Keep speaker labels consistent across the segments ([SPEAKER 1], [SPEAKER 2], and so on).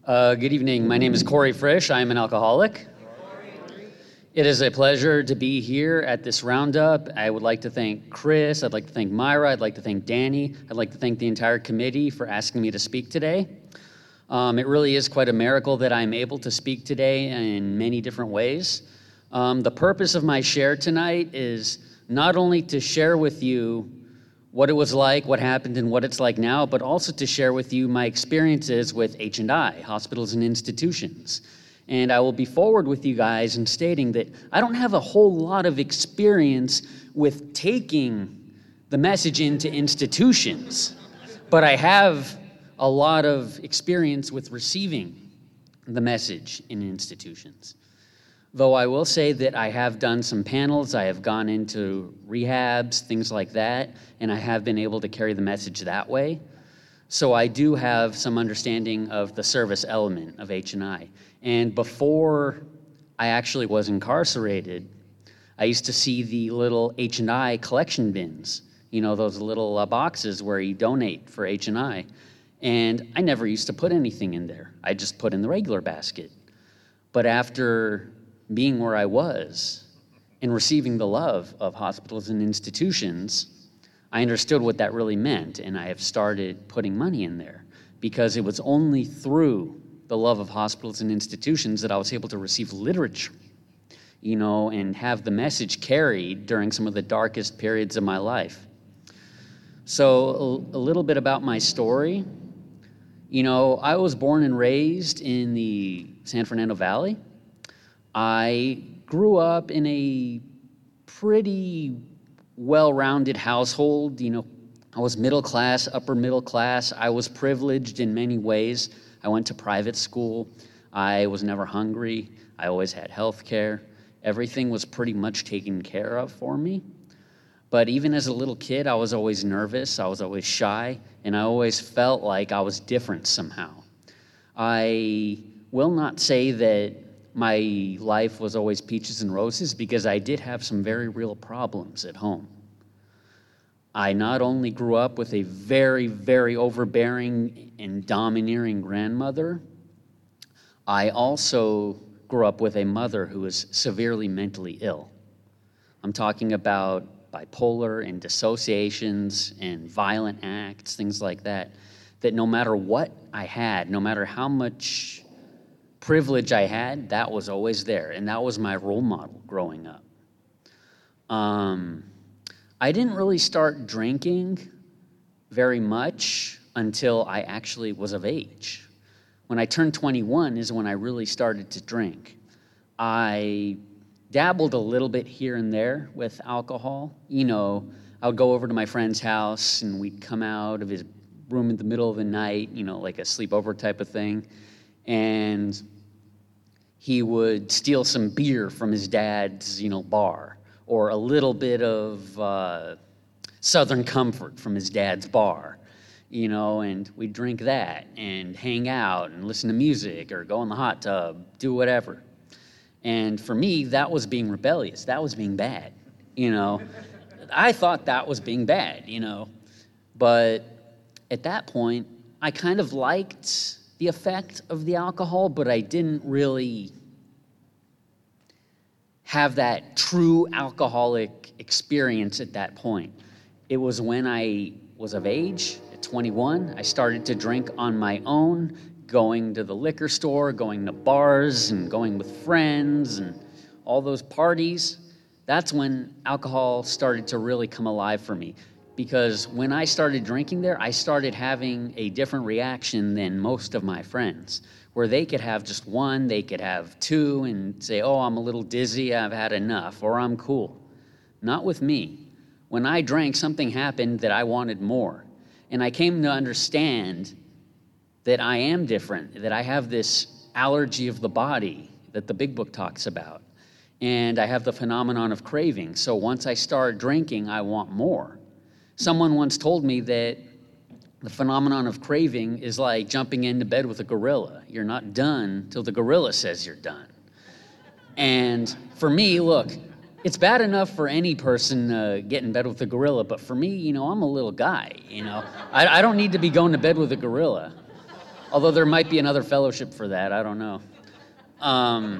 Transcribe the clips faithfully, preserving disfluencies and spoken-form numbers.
[SPEAKER 1] Uh, good evening. My name is Corey Frisch. I am an alcoholic. It is a pleasure to be here at this roundup. I would like to thank Chris. I'd like to thank Myra. I'd like to thank Danny. I'd like to thank the entire committee for asking me to speak today. Um, it really is quite a miracle that I'm able to speak today in many different ways. Um, the purpose of my share tonight is not only to share with you what it was like, what happened, and what it's like now, but also to share with you my experiences with H and I, hospitals and institutions. And I will be forward with you guys in stating that I don't have a whole lot of experience with taking the message into institutions, but I have a lot of experience with receiving the message in institutions. Though I will say that I have done some panels, I have gone into rehabs, things like that, and I have been able to carry the message that way. So I do have some understanding of the service element of H and I. And before I actually was incarcerated, I used to see the little H and I collection bins, you know, those little uh, boxes where you donate for H and I. And I never used to put anything in there. I just put in the regular basket. But after being where I was and receiving the love of hospitals and institutions, I understood what that really meant, and I have started putting money in there because it was only through the love of hospitals and institutions that I was able to receive literature, you know, and have the message carried during some of the darkest periods of my life. So a, a little bit about my story. You know, I was born and raised in the San Fernando Valley. I grew up in a pretty well-rounded household. You know, I was middle class, upper middle class. I was privileged in many ways. I went to private school. I was never hungry. I always had health care. Everything was pretty much taken care of for me. But even as a little kid, I was always nervous. I was always shy, and I always felt like I was different somehow. I will not say that my life was always peaches and roses because I did have some very real problems at home. I not only grew up with a very, very overbearing and domineering grandmother, I also grew up with a mother who was severely mentally ill. I'm talking about bipolar and dissociations and violent acts, things like that, that no matter what I had, no matter how much privilege I had, that was always there, and that was my role model growing up. Um, I didn't really start drinking very much until I actually was of age. When I turned twenty-one is when I really started to drink. I dabbled a little bit here and there with alcohol. You know, I would go over to my friend's house, and we'd come out of his room in the middle of the night, you know, like a sleepover type of thing, and he would steal some beer from his dad's, you know, bar, or a little bit of uh, Southern Comfort from his dad's bar, you know, and we'd drink that and hang out and listen to music or go in the hot tub, do whatever. And for me, that was being rebellious. That was being bad, you know. I thought that was being bad, you know. But at that point, I kind of liked the effect of the alcohol, but I didn't really have that true alcoholic experience at that point. It was when I was of age, at twenty-one, I started to drink on my own, going to the liquor store, going to bars, and going with friends, and all those parties. That's when alcohol started to really come alive for me. Because when I started drinking there, I started having a different reaction than most of my friends, where they could have just one, they could have two, and say, oh, I'm a little dizzy, I've had enough, or I'm cool. Not with me. When I drank, something happened that I wanted more. And I came to understand that I am different, that I have this allergy of the body that the Big Book talks about. And I have the phenomenon of craving. So once I start drinking, I want more. Someone once told me that the phenomenon of craving is like jumping into bed with a gorilla. You're not done till the gorilla says you're done. And for me, look, it's bad enough for any person uh, get in bed with a gorilla, but for me, you know, I'm a little guy, you know. I, I don't need to be going to bed with a gorilla. Although there might be another fellowship for that, I don't know. Um,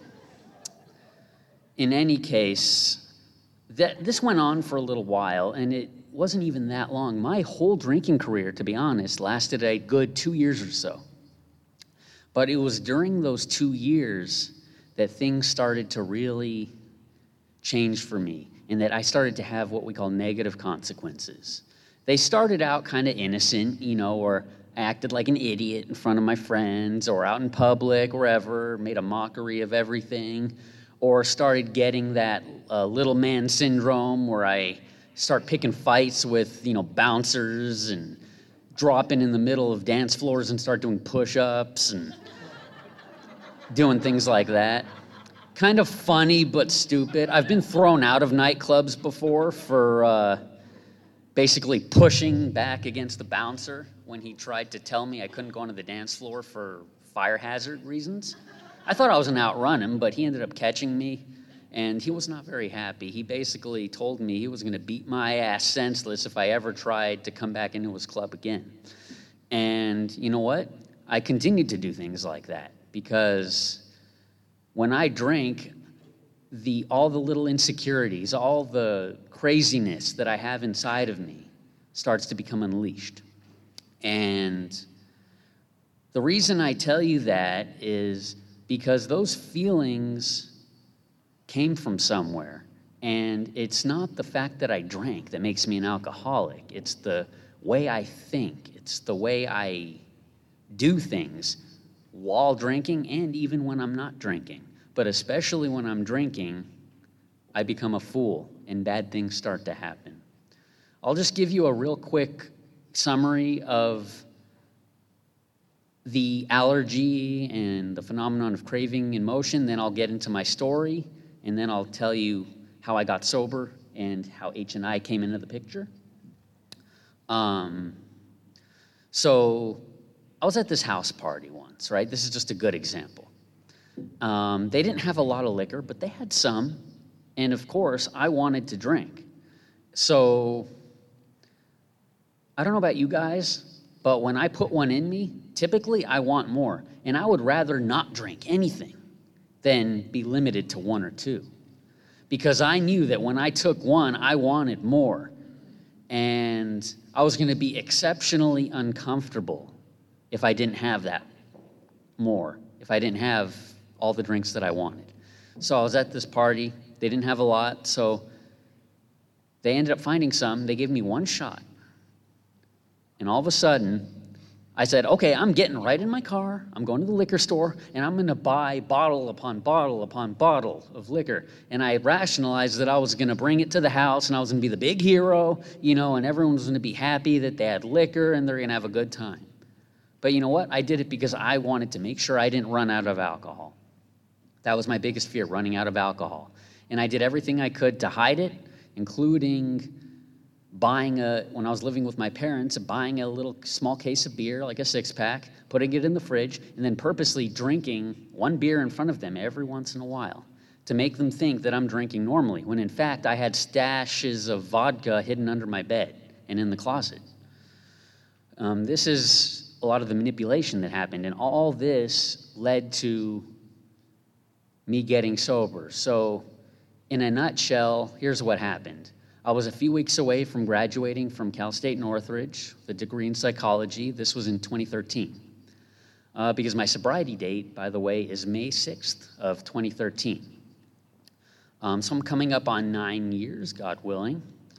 [SPEAKER 1] in any case, that this went on for a little while, and it wasn't even that long. My whole drinking career, to be honest, lasted a good two years or so. But it was during those two years that things started to really change for me, and that I started to have what we call negative consequences. They started out kind of innocent, you know, or I acted like an idiot in front of my friends, or out in public, wherever, made a mockery of everything, or started getting that uh, little man syndrome where I start picking fights with, you know, bouncers and dropping in the middle of dance floors and start doing push-ups and doing things like that. Kind of funny, but stupid. I've been thrown out of nightclubs before for uh, basically pushing back against the bouncer when he tried to tell me I couldn't go onto the dance floor for fire hazard reasons. I thought I was going to outrun him, but he ended up catching me, and he was not very happy. He basically told me he was going to beat my ass senseless if I ever tried to come back into his club again. And you know what? I continued to do things like that because when I drink, the all the little insecurities, all the craziness that I have inside of me starts to become unleashed. And the reason I tell you that is because those feelings came from somewhere. And it's not the fact that I drank that makes me an alcoholic. It's the way I think. It's the way I do things while drinking and even when I'm not drinking. But especially when I'm drinking, I become a fool and bad things start to happen. I'll just give you a real quick summary of the allergy and the phenomenon of craving and motion. Then I'll get into my story, and then I'll tell you how I got sober and how H and I came into the picture. Um, so I was at this house party once, right? This is just a good example. Um, they didn't have a lot of liquor, but they had some. And of course, I wanted to drink. So I don't know about you guys, but when I put one in me, typically I want more. And I would rather not drink anything than be limited to one or two. Because I knew that when I took one, I wanted more. And I was going to be exceptionally uncomfortable if I didn't have that more, if I didn't have all the drinks that I wanted. So I was at this party. They didn't have a lot, so they ended up finding some. They gave me one shot. And all of a sudden, I said, okay, I'm getting right in my car. I'm going to the liquor store, and I'm going to buy bottle upon bottle upon bottle of liquor. And I rationalized that I was going to bring it to the house, and I was going to be the big hero, you know, and everyone was going to be happy that they had liquor, and they're going to have a good time. But you know what? I did it because I wanted to make sure I didn't run out of alcohol. That was my biggest fear, running out of alcohol. And I did everything I could to hide it, including buying a, when I was living with my parents, buying a little small case of beer, like a six-pack, putting it in the fridge, and then purposely drinking one beer in front of them every once in a while to make them think that I'm drinking normally, when in fact I had stashes of vodka hidden under my bed and in the closet. Um, this is a lot of the manipulation that happened, and all this led to me getting sober. So in a nutshell, here's what happened. I was a few weeks away from graduating from Cal State Northridge, the degree in psychology. This was in twenty thirteen. Uh, because my sobriety date, by the way, is May sixth of twenty thirteen. Um, so I'm coming up on nine years, God willing.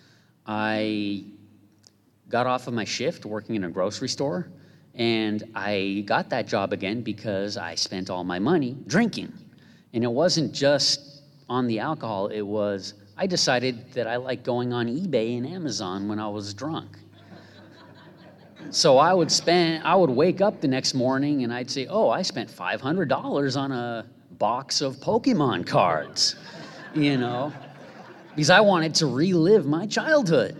[SPEAKER 1] I got off of my shift working in a grocery store, and I got that job again because I spent all my money drinking. And it wasn't just on the alcohol, it was, I decided that I liked going on eBay and Amazon when I was drunk. So I would spend, I would wake up the next morning and I'd say, oh, I spent five hundred dollars on a box of Pokemon cards, you know, because I wanted to relive my childhood.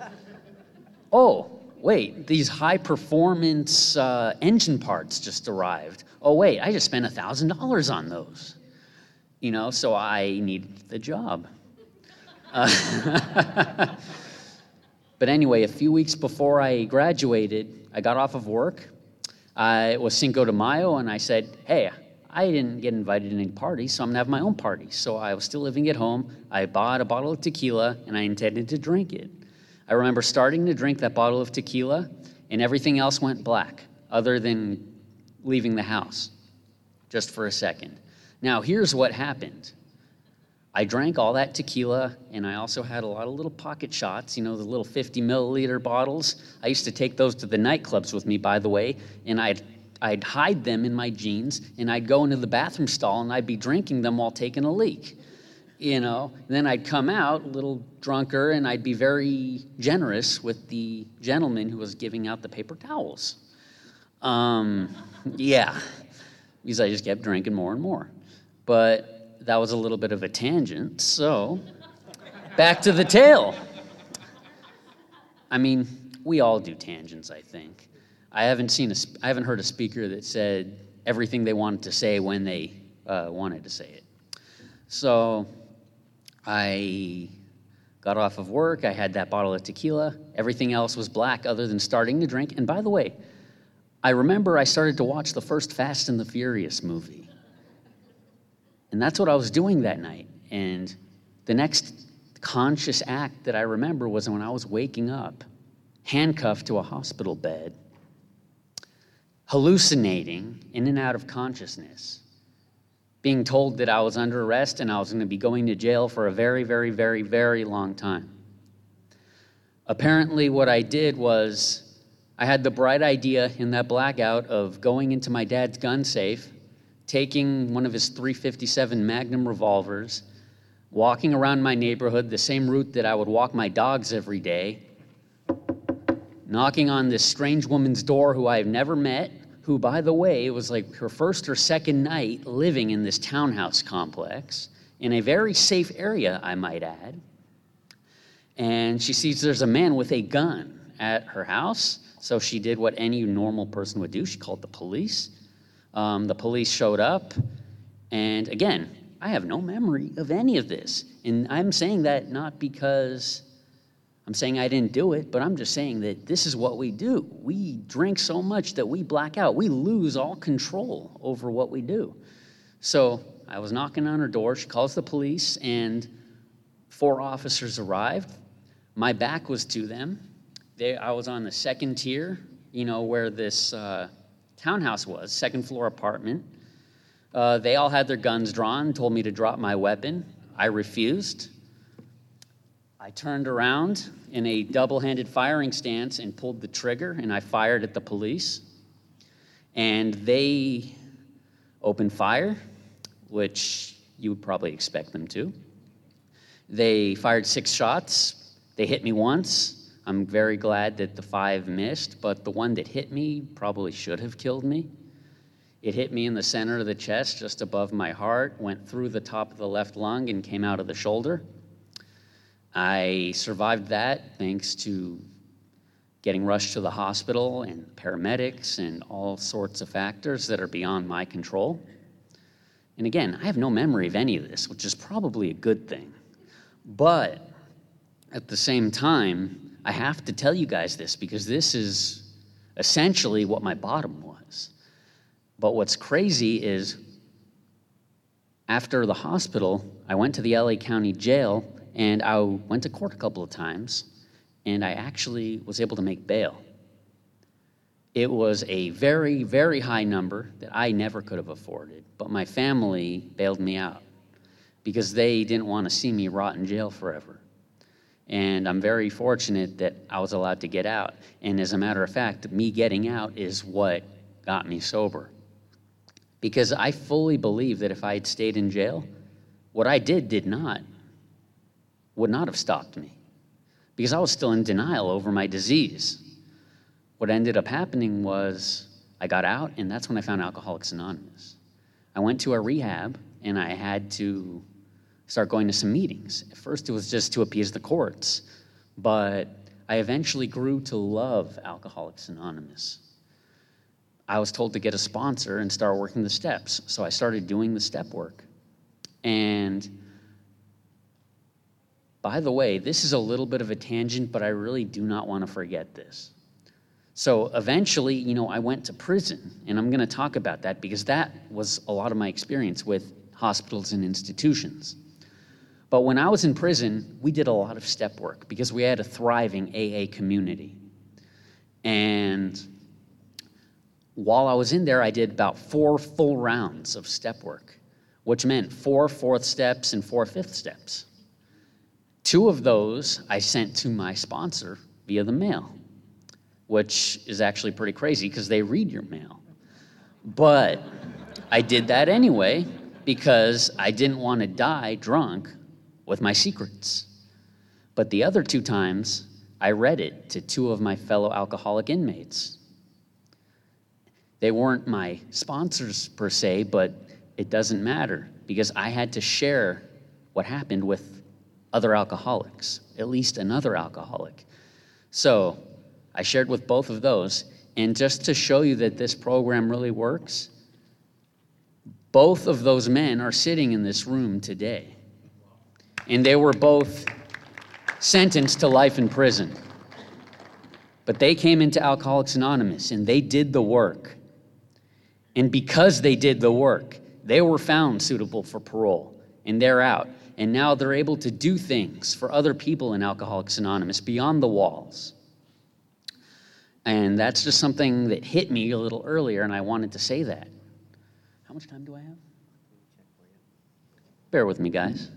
[SPEAKER 1] Oh, wait, these high-performance uh, engine parts just arrived. Oh, wait, I just spent one thousand dollars on those. You know, so I needed the job. Uh, but anyway, a few weeks before I graduated, I got off of work. I, it was Cinco de Mayo, and I said, hey, I didn't get invited to any parties, so I'm going to have my own party. So I was still living at home. I bought a bottle of tequila, and I intended to drink it. I remember starting to drink that bottle of tequila, and everything else went black, other than leaving the house, just for a second. Now, here's what happened. I drank all that tequila, and I also had a lot of little pocket shots, you know, the little fifty milliliter bottles. I used to take those to the nightclubs with me, by the way, and I'd, I'd hide them in my jeans, and I'd go into the bathroom stall, and I'd be drinking them while taking a leak, you know. And then I'd come out a little drunker, and I'd be very generous with the gentleman who was giving out the paper towels. Um, yeah, because I just kept drinking more and more. But that was a little bit of a tangent, so back to the tale. I mean, we all do tangents, I think. I haven't seen a, I haven't heard a speaker that said everything they wanted to say when they uh, wanted to say it. So I got off of work, I had that bottle of tequila, everything else was black other than starting to drink. And by the way, I remember I started to watch the first Fast and the Furious movie. And that's what I was doing that night. And the next conscious act that I remember was when I was waking up, handcuffed to a hospital bed, hallucinating in and out of consciousness, being told that I was under arrest and I was going to be going to jail for a very, very, very, very long time. Apparently, what I did was I had the bright idea in that blackout of going into my dad's gun safe, taking one of his three fifty-seven Magnum revolvers, walking around my neighborhood the same route that I would walk my dogs every day, knocking on this strange woman's door who I have never met, who, by the way, it was like her first or second night living in this townhouse complex, in a very safe area, I might add. And she sees there's a man with a gun at her house, so she did what any normal person would do. She called the police. Um, the police showed up, and again, I have no memory of any of this. And I'm saying that not because I'm saying I didn't do it, but I'm just saying that this is what we do. We drink so much that we black out. We lose all control over what we do. So I was knocking on her door. She calls the police, and four officers arrived. My back was to them. They, I was on the second tier, you know, where this uh, townhouse was, second floor apartment. Uh, they all had their guns drawn, told me to drop my weapon. I refused. I turned around in a double-handed firing stance and pulled the trigger, and I fired at the police. And they opened fire, which you would probably expect them to. They fired six shots. They hit me once. I'm very glad that the five missed, but the one that hit me probably should have killed me. It hit me in the center of the chest, just above my heart, went through the top of the left lung, and came out of the shoulder. I survived that thanks to getting rushed to the hospital and paramedics and all sorts of factors that are beyond my control. And again, I have no memory of any of this, which is probably a good thing. But at the same time, I have to tell you guys this because this is essentially what my bottom was. But what's crazy is after the hospital, I went to the L A County Jail, and I went to court a couple of times, and I actually was able to make bail. It was a very, very high number that I never could have afforded, but my family bailed me out because they didn't want to see me rot in jail forever. And I'm very fortunate that I was allowed to get out. And as a matter of fact, me getting out is what got me sober. Because I fully believe that if I had stayed in jail, what I did did not, would not have stopped me. Because I was still in denial over my disease. What ended up happening was I got out, and that's when I found Alcoholics Anonymous. I went to a rehab, and I had to start going to some meetings. At first, it was just to appease the courts, but I eventually grew to love Alcoholics Anonymous. I was told to get a sponsor and start working the steps, so I started doing the step work. And by the way, this is a little bit of a tangent, but I really do not want to forget this. So eventually, you know, I went to prison, and I'm going to talk about that because that was a lot of my experience with hospitals and institutions. But when I was in prison, we did a lot of step work because we had a thriving A A community. And while I was in there, I did about four full rounds of step work, which meant four fourth steps and four fifth steps. Two of those I sent to my sponsor via the mail, which is actually pretty crazy because they read your mail. But I did that anyway because I didn't want to die drunk with my secrets. But the other two times, I read it to two of my fellow alcoholic inmates. They weren't my sponsors per se, but it doesn't matter because I had to share what happened with other alcoholics, at least another alcoholic. So I shared with both of those, and just to show you that this program really works, both of those men are sitting in this room today. And they were both sentenced to life in prison. But they came into Alcoholics Anonymous, and they did the work. And because they did the work, they were found suitable for parole, and they're out. And now they're able to do things for other people in Alcoholics Anonymous beyond the walls. And that's just something that hit me a little earlier, and I wanted to say that. How much time do I have? Bear with me, guys.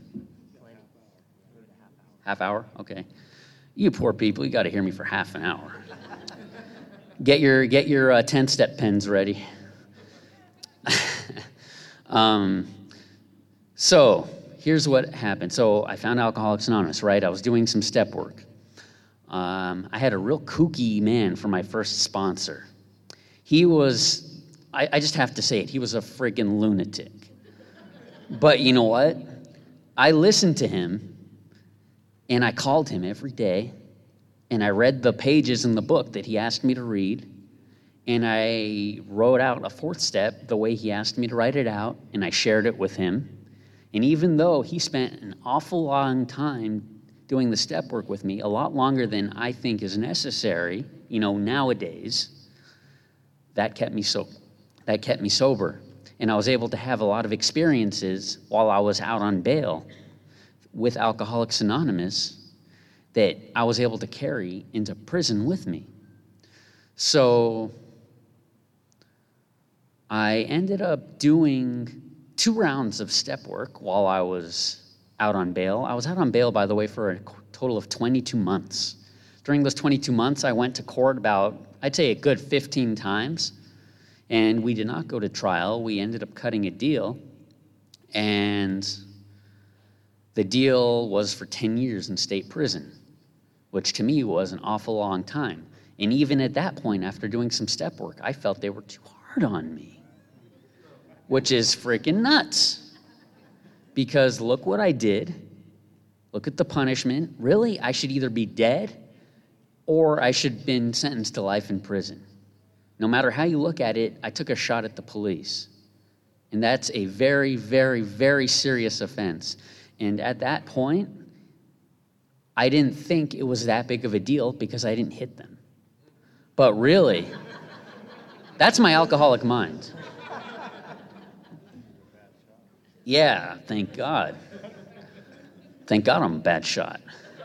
[SPEAKER 1] Half hour? Okay. You poor people, you got to hear me for half an hour. Get your get your uh, ten-step pens ready. um, so here's what happened. So I found Alcoholics Anonymous, right? I was doing some step work. Um, I had a real kooky man for my first sponsor. He was, I, I just have to say it, he was a friggin' lunatic. But you know what? I listened to him, and I called him every day, and I read the pages in the book that he asked me to read, and I wrote out a fourth step the way he asked me to write it out, and I shared it with him. And even though he spent an awful long time doing the step work with me, a lot longer than I think is necessary, you know, nowadays, that kept me so, that kept me sober. And I was able to have a lot of experiences while I was out on bail with Alcoholics Anonymous that I was able to carry into prison with me. So I ended up doing two rounds of step work while I was out on bail. I was out on bail, by the way, for a total of twenty-two months. During those twenty-two months, I went to court about, I'd say a good fifteen times, and we did not go to trial. We ended up cutting a deal, and the deal was for ten years in state prison, which to me was an awful long time. And even at that point, after doing some step work, I felt they were too hard on me, which is freaking nuts. Because look what I did. Look at the punishment. Really, I should either be dead or I should have been sentenced to life in prison. No matter how you look at it, I took a shot at the police. And that's a very, very, very serious offense. And at that point, I didn't think it was that big of a deal because I didn't hit them. But really, that's my alcoholic mind. Yeah, thank God. Thank God I'm a bad shot.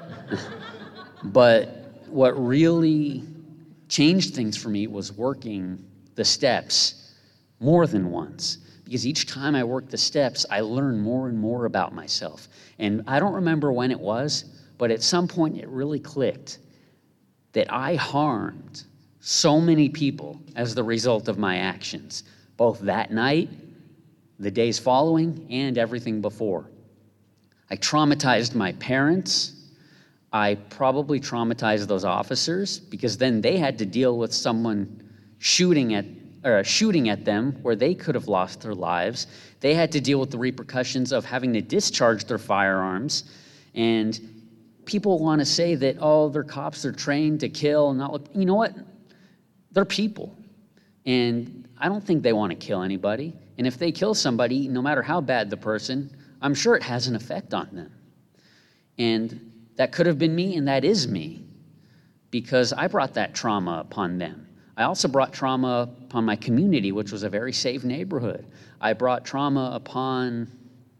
[SPEAKER 1] But what really changed things for me was working the steps more than once. Because each time I worked the steps, I learned more and more about myself. And I don't remember when it was, but at some point it really clicked that I harmed so many people as the result of my actions, both that night, the days following, and everything before. I traumatized my parents. I probably traumatized those officers because then they had to deal with someone shooting at or shooting at them where they could have lost their lives. They had to deal with the repercussions of having to discharge their firearms. And people want to say that, oh, they're cops, they're trained to kill and not look. You know what? They're people. And I don't think they want to kill anybody. And if they kill somebody, no matter how bad the person, I'm sure it has an effect on them. And that could have been me, and that is me. because I brought that trauma upon them. I also brought trauma upon my community, which was a very safe neighborhood. I brought trauma upon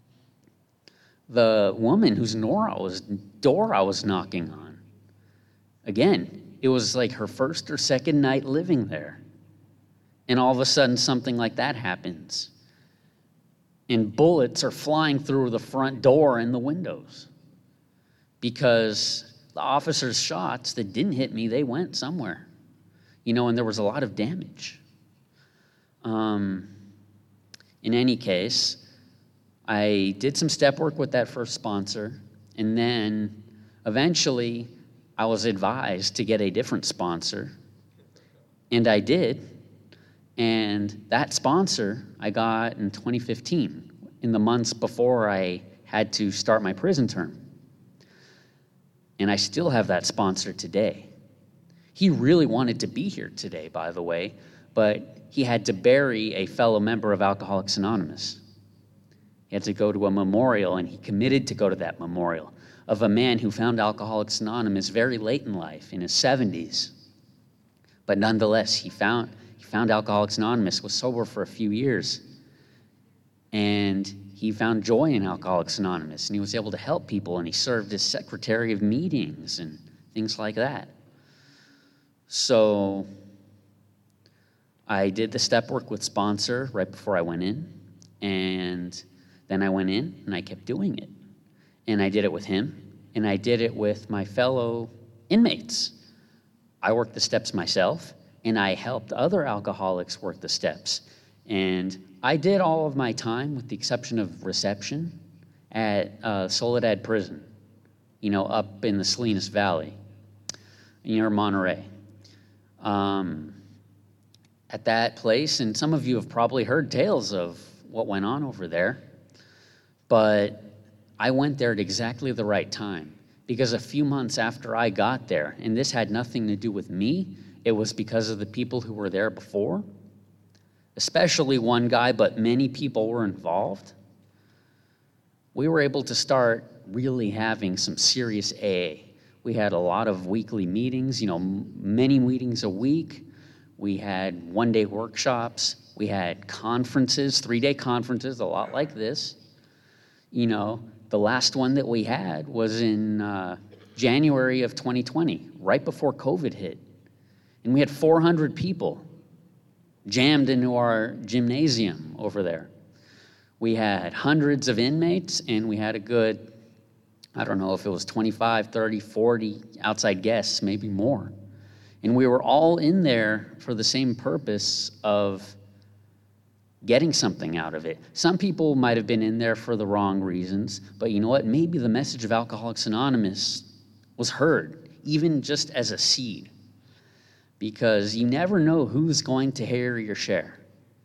[SPEAKER 1] the woman whose door I was, door I was knocking on. Again, it was like her first or second night living there. And all of a sudden, something like that happens. And bullets are flying through the front door and the windows. Because the officer's shots that didn't hit me, they went somewhere. You know, and there was a lot of damage. Um, in any case, I did some step work with that first sponsor, and then eventually I was advised to get a different sponsor, and I did. And that sponsor I got in twenty fifteen, in the months before I had to start my prison term. And I still have that sponsor today. He really wanted to be here today, by the way, but he had to bury a fellow member of Alcoholics Anonymous. He had to go to a memorial, and he committed to go to that memorial of a man who found Alcoholics Anonymous very late in life, in his seventies. But nonetheless, he found he found Alcoholics Anonymous, was sober for a few years, and he found joy in Alcoholics Anonymous, and he was able to help people, and he served as secretary of meetings and things like that. So I did the step work with sponsor right before I went in, and then I went in and I kept doing it. And I did it with him, and I did it with my fellow inmates. I worked the steps myself, and I helped other alcoholics work the steps. And I did all of my time, with the exception of reception, at uh, Soledad Prison, you know, up in the Salinas Valley, near Monterey. Um, at that place, and some of you have probably heard tales of what went on over there, but I went there at exactly the right time, because a few months after I got there, and this had nothing to do with me, it was because of the people who were there before, especially one guy, but many people were involved. We were able to start really having some serious A A. We had a lot of weekly meetings, you know, many meetings a week. We had one-day workshops. We had conferences, three-day conferences, a lot like this. You know, the last one that we had was in uh, January of twenty twenty, right before COVID hit. And we had four hundred people jammed into our gymnasium over there. We had hundreds of inmates, and we had a good, I don't know if it was twenty-five, thirty, forty outside guests, maybe more. And we were all in there for the same purpose of getting something out of it. Some people might have been in there for the wrong reasons, but you know what? Maybe the message of Alcoholics Anonymous was heard, even just as a seed, because you never know who's going to hear your share.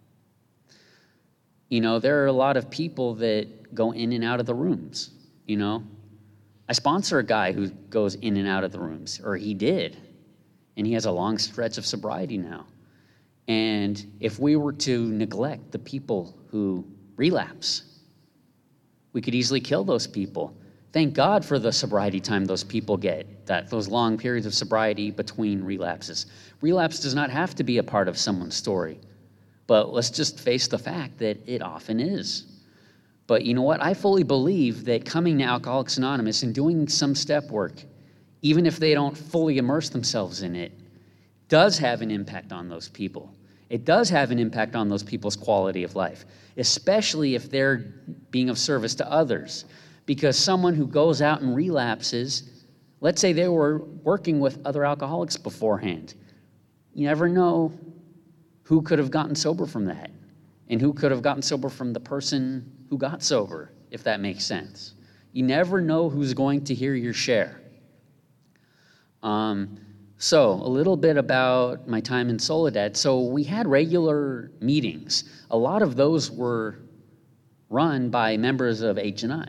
[SPEAKER 1] You know, there are a lot of people that go in and out of the rooms, you know. I sponsor a guy who goes in and out of the rooms, or he did, and he has a long stretch of sobriety now. And if we were to neglect the people who relapse, we could easily kill those people. Thank God for the sobriety time those people get, that those long periods of sobriety between relapses. Relapse does not have to be a part of someone's story, but let's just face the fact that it often is. But you know what? I fully believe that coming to Alcoholics Anonymous and doing some step work, even if they don't fully immerse themselves in it, does have an impact on those people. It does have an impact on those people's quality of life, especially if they're being of service to others. Because someone who goes out and relapses, let's say they were working with other alcoholics beforehand, you never know who could have gotten sober from that, and who could have gotten sober from the person who got sober, if that makes sense. You never know who's going to hear your share. Um, so a little bit about my time in Soledad. So we had regular meetings. A lot of those were run by members of H and I.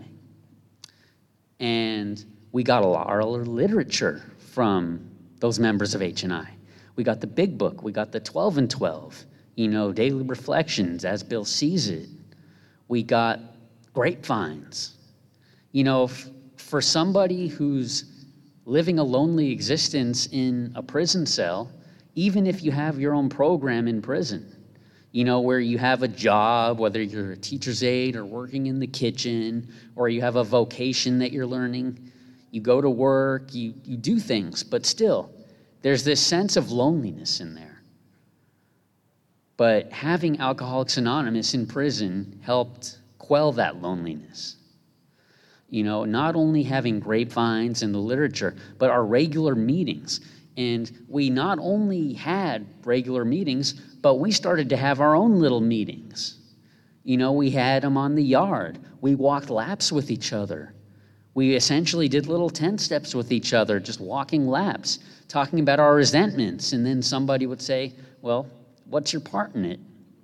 [SPEAKER 1] And we got a lot of literature from those members of H and I. We got the big book. We got the twelve and twelve, you know, daily reflections as Bill sees it. We got grapevines. You know, f- for somebody who's living a lonely existence in a prison cell, even if you have your own program in prison, you know, where you have a job, whether you're a teacher's aide or working in the kitchen, or you have a vocation that you're learning, you go to work, you, you do things, but still, there's this sense of loneliness in there. But having Alcoholics Anonymous in prison helped quell that loneliness. You know, not only having grapevines and the literature, but our regular meetings. And we not only had regular meetings, but we started to have our own little meetings. You know, we had them on the yard. We walked laps with each other. We essentially did little ten steps with each other, just walking laps, talking about our resentments. And then somebody would say, well, what's your part in it?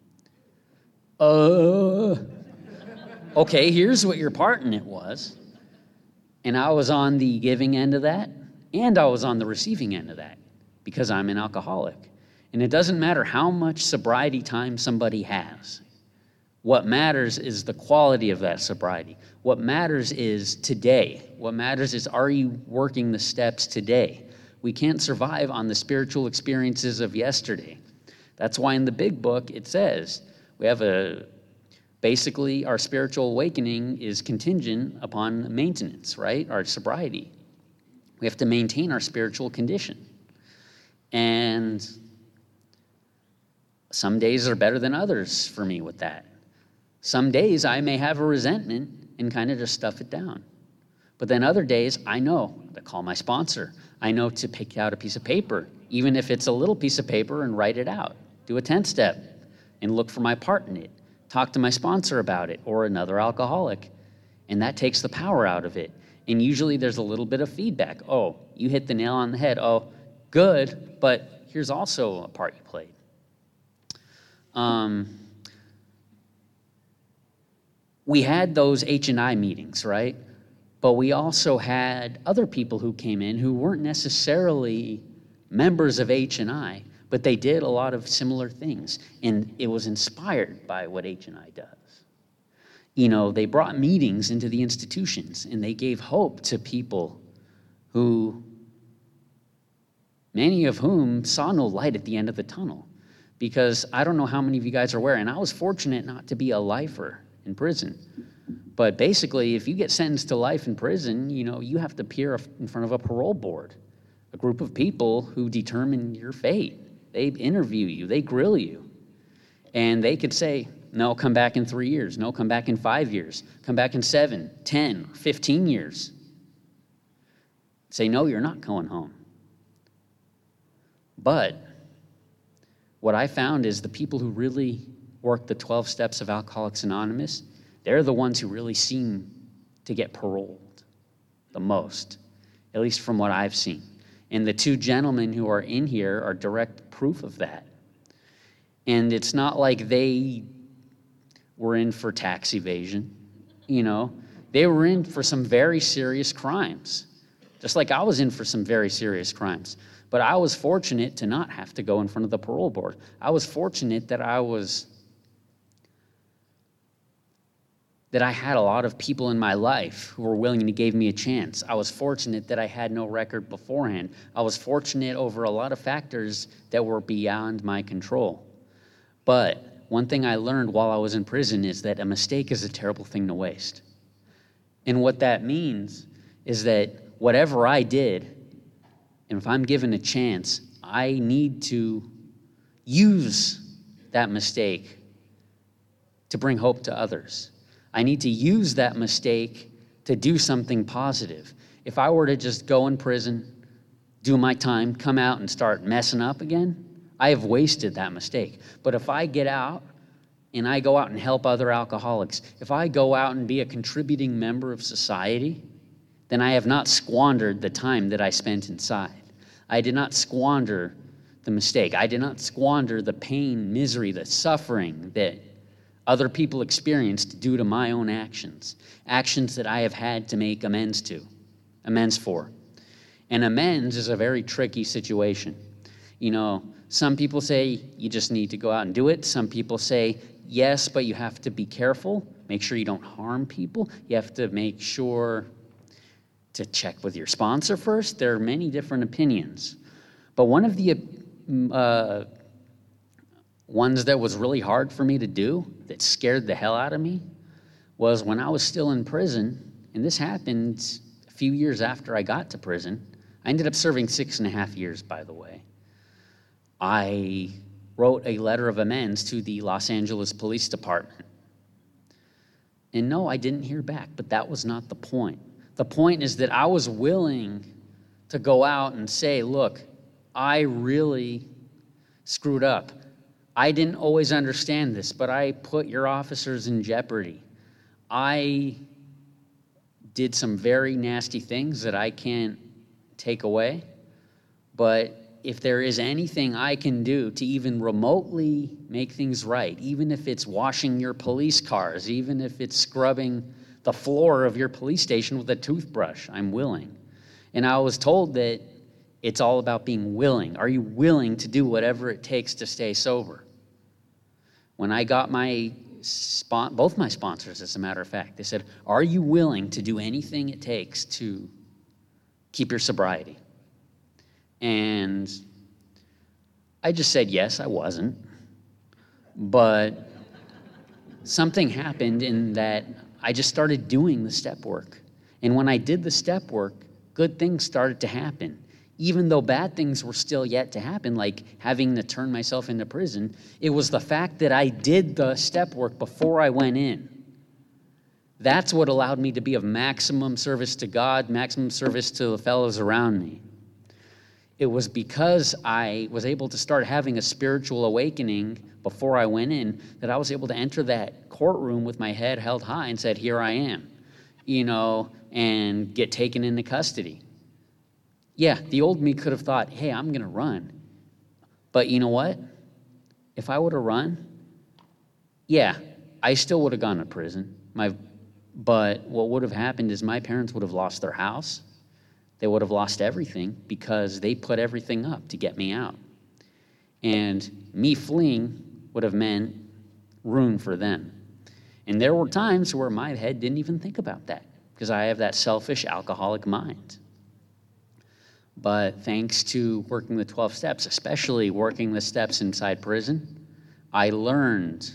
[SPEAKER 1] Uh, okay, here's what your part in it was. And I was on the giving end of that, and I was on the receiving end of that, because I'm an alcoholic. And it doesn't matter how much sobriety time somebody has. What matters is the quality of that sobriety. What matters is today. What matters is, are you working the steps today? We can't survive on the spiritual experiences of yesterday. That's why in the big book it says we have a, basically our spiritual awakening is contingent upon maintenance, right? Our sobriety. We have to maintain our spiritual condition. And some days are better than others for me with that. Some days I may have a resentment and kind of just stuff it down. But then other days I know to call my sponsor. I know to pick out a piece of paper, even if it's a little piece of paper, and write it out. Do a ten step and look for my part in it. Talk to my sponsor about it or another alcoholic. And that takes the power out of it. And usually there's a little bit of feedback. Oh, you hit the nail on the head. Oh, good, but here's also a part you played. Um, we had those H and I meetings, right? But we also had other people who came in who weren't necessarily members of H and I, but they did a lot of similar things, and it was inspired by what H and I does. You know, they brought meetings into the institutions, and they gave hope to people who, many of whom saw no light at the end of the tunnel. Because I don't know how many of you guys are aware, and I was fortunate not to be a lifer in prison. But basically, if you get sentenced to life in prison, you know, you have to appear in front of a parole board, a group of people who determine your fate. They interview you, they grill you. And they could say, no, come back in three years. No, come back in five years. Come back in seven, ten, fifteen years. Say, no, you're not going home. But what I found is the people who really work the twelve steps of Alcoholics Anonymous, they're the ones who really seem to get paroled the most, at least from what I've seen. And the two gentlemen who are in here are direct proof of that. And it's not like they were in for tax evasion, you know. They were in for some very serious crimes, just like I was in for some very serious crimes. But I was fortunate to not have to go in front of the parole board. I was fortunate that I was, that I had a lot of people in my life who were willing to give me a chance. I was fortunate that I had no record beforehand. I was fortunate over a lot of factors that were beyond my control. But one thing I learned while I was in prison is that a mistake is a terrible thing to waste. And what that means is that whatever I did, and if I'm given a chance, I need to use that mistake to bring hope to others. I need to use that mistake to do something positive. If I were to just go in prison, do my time, come out and start messing up again, I have wasted that mistake. But if I get out and I go out and help other alcoholics, if I go out and be a contributing member of society, then I have not squandered the time that I spent inside. I did not squander the mistake. I did not squander the pain, misery, the suffering that other people experienced due to my own actions, actions that I have had to make amends to, amends for. And amends is a very tricky situation. You know, some people say you just need to go out and do it. Some people say, yes, but you have to be careful. Make sure you don't harm people. You have to make sure to check with your sponsor first. There are many different opinions. But one of the uh, ones that was really hard for me to do, that scared the hell out of me, was when I was still in prison, and this happened a few years after I got to prison. I ended up serving six and a half years, by the way. I wrote a letter of amends to the Los Angeles Police Department. And no, I didn't hear back, but that was not the point. The point is that I was willing to go out and say, look, I really screwed up. I didn't always understand this, but I put your officers in jeopardy. I did some very nasty things that I can't take away, but if there is anything I can do to even remotely make things right, even if it's washing your police cars, even if it's scrubbing the floor of your police station with a toothbrush, I'm willing. And I was told that it's all about being willing. Are you willing to do whatever it takes to stay sober? When I got my, spon- both my sponsors, as a matter of fact, they said, are you willing to do anything it takes to keep your sobriety? And I just said, yes, I wasn't. But something happened in that I just started doing the step work. And when I did the step work, good things started to happen. Even though bad things were still yet to happen, like having to turn myself into prison, it was the fact that I did the step work before I went in. That's what allowed me to be of maximum service to God, maximum service to the fellows around me. It was because I was able to start having a spiritual awakening before I went in that I was able to enter that courtroom with my head held high and said, here I am, you know, and get taken into custody. Yeah, the old me could have thought, hey, I'm going to run. But you know what? If I would have run, yeah, I still would have gone to prison. My, but what would have happened is my parents would have lost their house. They would have lost everything because they put everything up to get me out. And me fleeing would have meant ruin for them. And there were times where my head didn't even think about that because I have that selfish alcoholic mind. But thanks to working the twelve steps, especially working the steps inside prison, I learned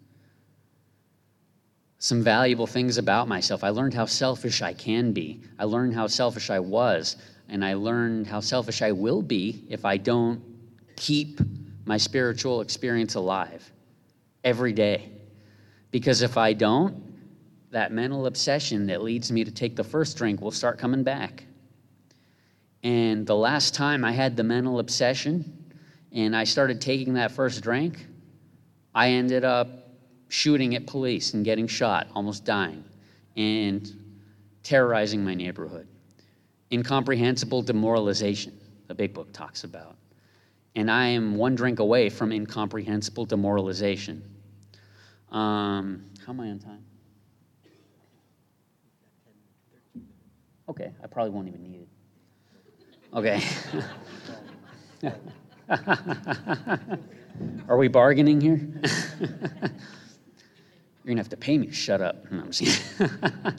[SPEAKER 1] some valuable things about myself. I learned how selfish I can be. I learned how selfish I was, and I learned how selfish I will be if I don't keep my spiritual experience alive every day. Because if I don't, that mental obsession that leads me to take the first drink will start coming back. And the last time I had the mental obsession and I started taking that first drink, I ended up shooting at police and getting shot, almost dying, and terrorizing my neighborhood. Incomprehensible demoralization, the big book talks about. And I am one drink away from incomprehensible demoralization. Um, how am I on time? Okay, I probably won't even need it. Okay. Are we bargaining here? You're going to have to pay me to shut up. No, I'm just kidding.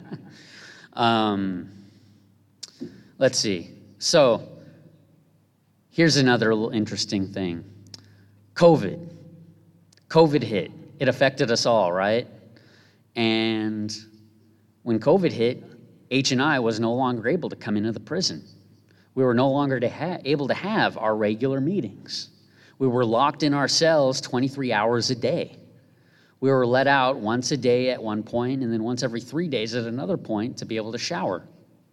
[SPEAKER 1] um, let's see. So, here's another little interesting thing. COVID. COVID hit. It affected us all, right? And when COVID hit, H and I was no longer able to come into the prison. We were no longer to ha- able to have our regular meetings. We were locked in our cells twenty-three hours a day. We were let out once a day at one point, and then once every three days at another point to be able to shower.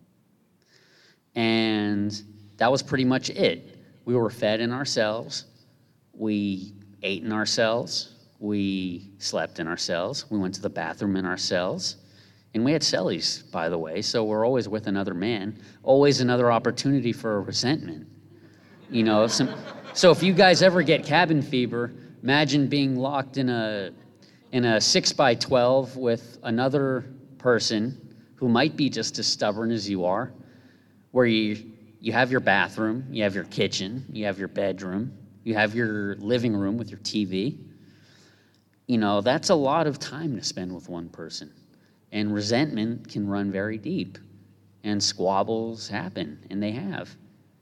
[SPEAKER 1] And that was pretty much it. We were fed in our cells. We ate in our cells. We slept in our cells. We went to the bathroom in our cells. And we had cellies, by the way, so we're always with another man. Always another opportunity for a resentment. You know, some, so if you guys ever get cabin fever, imagine being locked in a in a six by twelve with another person who might be just as stubborn as you are, where you you have your bathroom, you have your kitchen, you have your bedroom, you have your living room with your T V. You know, that's a lot of time to spend with one person. And resentment can run very deep. and squabbles happen, and they have.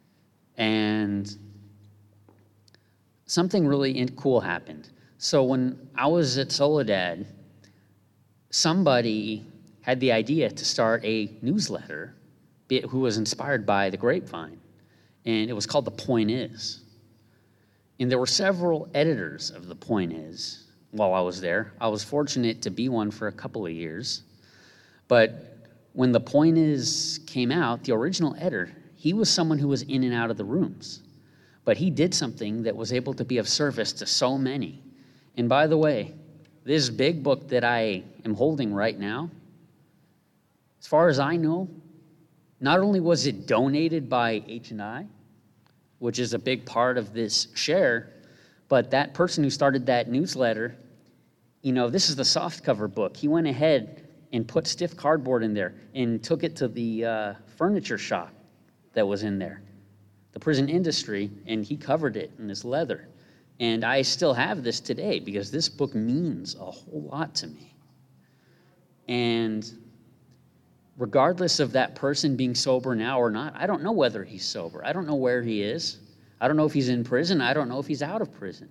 [SPEAKER 1] And something really cool happened. So when I was at Soledad, somebody had the idea to start a newsletter who was inspired by the Grapevine, and it was called The Point Is. And there were several editors of The Point Is while I was there. I was fortunate to be one for a couple of years. But when The Point Is came out, the original editor, he was someone who was in and out of the rooms. But he did something that was able to be of service to so many. And by the way, this big book that I am holding right now, as far as I know, not only was it donated by H and I, which is a big part of this share, but that person who started that newsletter, you know, this is the softcover book. He went ahead and put stiff cardboard in there and took it to the uh, furniture shop that was in there, the prison industry, and he covered it in this leather. And I still have this today because this book means a whole lot to me. And regardless of that person being sober now or not, I don't know whether he's sober. I don't know where he is. I don't know if he's in prison. I don't know if he's out of prison.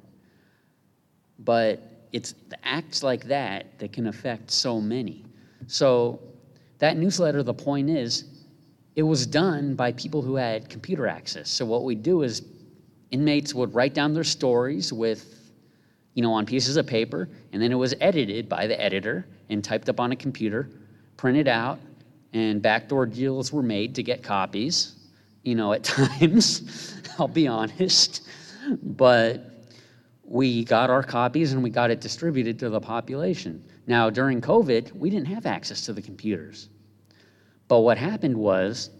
[SPEAKER 1] But it's the acts like that that can affect so many. So that newsletter, The Point Is, it was done by people who had computer access. So what we do is inmates would write down their stories with, you know, on pieces of paper, and then it was edited by the editor and typed up on a computer, printed out, and backdoor deals were made to get copies, you know, at times, I'll be honest. But we got our copies and we got it distributed to the population. Now, during COVID, we didn't have access to the computers. But what happened was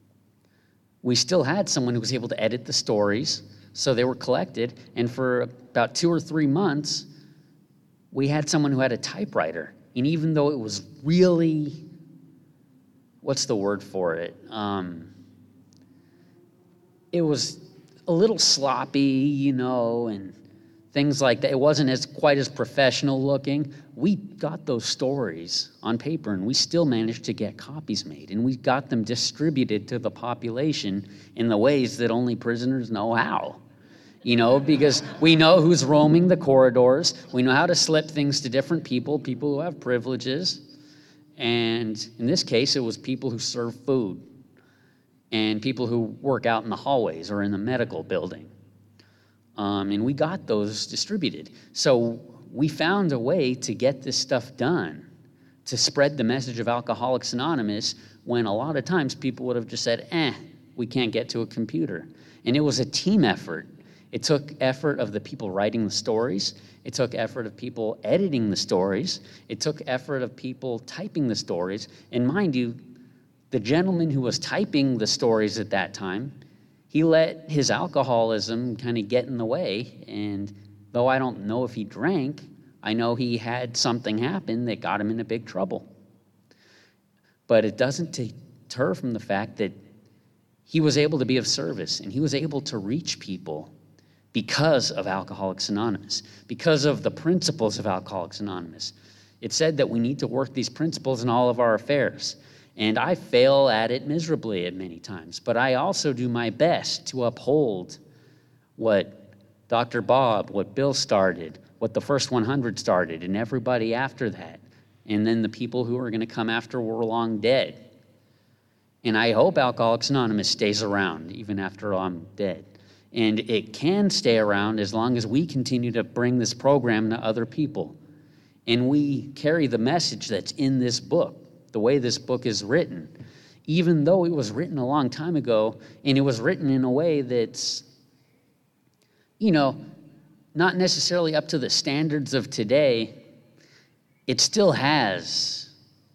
[SPEAKER 1] we still had someone who was able to edit the stories, so they were collected. And for about two or three months, we had someone who had a typewriter. And even though it was really, what's the word for it? Um, it was a little sloppy, you know, and things like that. It wasn't as quite as professional looking. We got those stories on paper, and we still managed to get copies made, and we got them distributed to the population in the ways that only prisoners know how. You know, because we know who's roaming the corridors. We know how to slip things to different people, people who have privileges. And in this case, it was people who serve food and people who work out in the hallways or in the medical building. Um, and we got those distributed. So we found a way to get this stuff done, to spread the message of Alcoholics Anonymous, when a lot of times people would have just said, eh, we can't get to a computer. And it was a team effort. It took effort of the people writing the stories. It took effort of people editing the stories. It took effort of people typing the stories. And mind you, the gentleman who was typing the stories at that time, he let his alcoholism kind of get in the way. And though I don't know if he drank, I know he had something happen that got him into big trouble. But it doesn't deter from the fact that he was able to be of service, and he was able to reach people because of Alcoholics Anonymous, because of the principles of Alcoholics Anonymous. It said that we need to work these principles in all of our affairs. And I fail at it miserably at many times, but I also do my best to uphold what Doctor Bob, what Bill started, what the first one hundred started, and everybody after that. And then the people who are going to come after were long dead. And I hope Alcoholics Anonymous stays around even after I'm dead. And it can stay around as long as we continue to bring this program to other people. And we carry the message that's in this book, the way this book is written, even though it was written a long time ago, and it was written in a way that's, you know, not necessarily up to the standards of today. It still has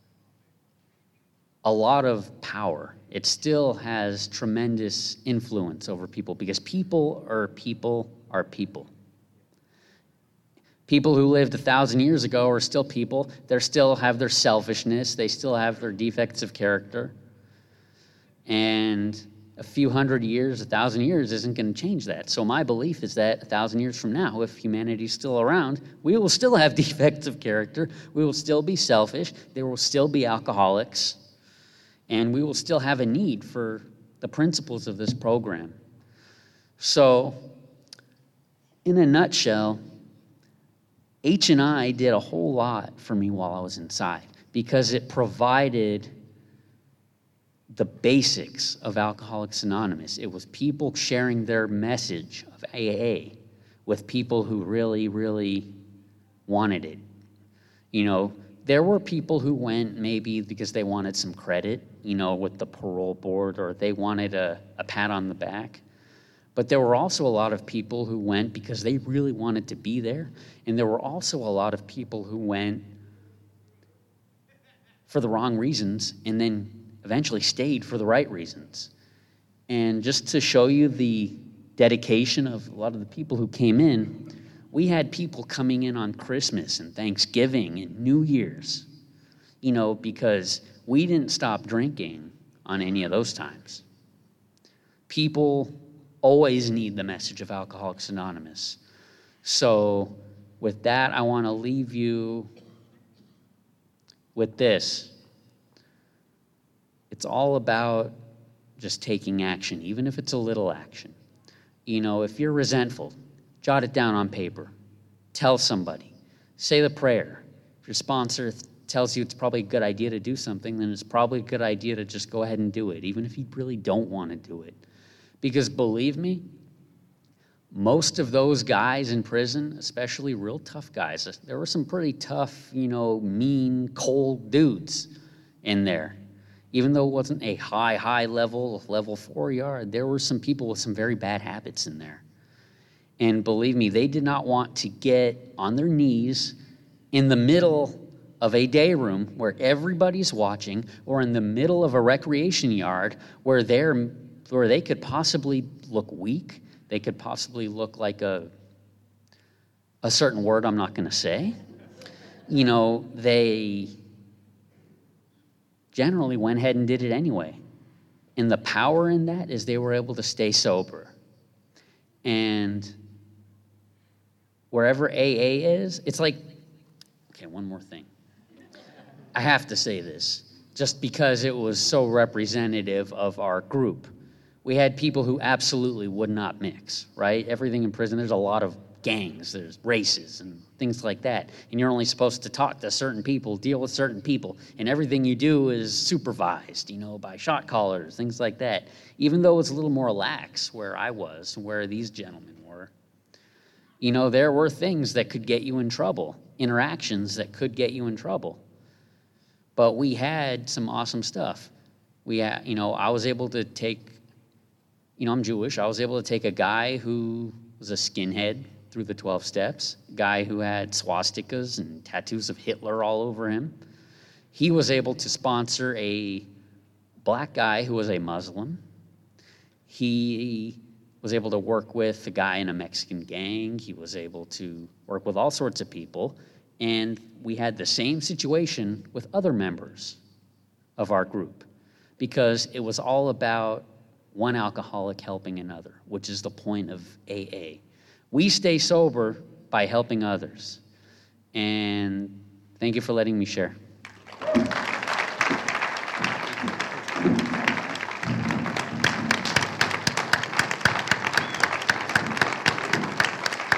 [SPEAKER 1] a lot of power. It still has tremendous influence over people, because people are people are people. People who lived a thousand years ago are still people. They still have their selfishness. They still have their defects of character. And a few hundred years, a thousand years isn't going to change that. So my belief is that a thousand years from now, if humanity's still around, we will still have defects of character. We will still be selfish. There will still be alcoholics. And we will still have a need for the principles of this program. So, in a nutshell, H and I did a whole lot for me while I was inside because it provided the basics of Alcoholics Anonymous. It was people sharing their message of A A with people who really, really wanted it. You know, there were people who went maybe because they wanted some credit, you know, with the parole board, or they wanted a, a pat on the back. But there were also a lot of people who went because they really wanted to be there. And there were also a lot of people who went for the wrong reasons and then eventually stayed for the right reasons. And just to show you the dedication of a lot of the people who came in, we had people coming in on Christmas and Thanksgiving and New Year's, you know, because we didn't stop drinking on any of those times. People always need the message of Alcoholics Anonymous. So with that, I want to leave you with this. It's all about just taking action, even if it's a little action. You know, if you're resentful, jot it down on paper. Tell somebody. Say the prayer. If your sponsor th- tells you it's probably a good idea to do something, then it's probably a good idea to just go ahead and do it, even if you really don't want to do it. Because believe me, most of those guys in prison, especially real tough guys, there were some pretty tough, you know, mean, cold dudes in there. Even though it wasn't a high, high level, level four yard, there were some people with some very bad habits in there. And believe me, they did not want to get on their knees in the middle of a day room where everybody's watching, or in the middle of a recreation yard where they're where they could possibly look weak. They could possibly look like a a certain word I'm not going to say. You know, they generally went ahead and did it anyway. And the power in that is they were able to stay sober. And wherever A A is, it's like, okay, one more thing. I have to say this, just because it was so representative of our group. We had people who absolutely would not mix, right? Everything in prison, there's a lot of gangs, there's races and things like that. And you're only supposed to talk to certain people, deal with certain people. And everything you do is supervised, you know, by shot callers, things like that. Even though it's a little more lax where I was, where these gentlemen were. You know, there were things that could get you in trouble, interactions that could get you in trouble. But we had some awesome stuff. We had, you know, I was able to take, you know, I'm Jewish. I was able to take a guy who was a skinhead through the twelve steps, a guy who had swastikas and tattoos of Hitler all over him. He was able to sponsor a black guy who was a Muslim. He was able to work with a guy in a Mexican gang. He was able to work with all sorts of people. And we had the same situation with other members of our group because it was all about one alcoholic helping another, which is the point of A A. We stay sober by helping others. And thank you for letting me share.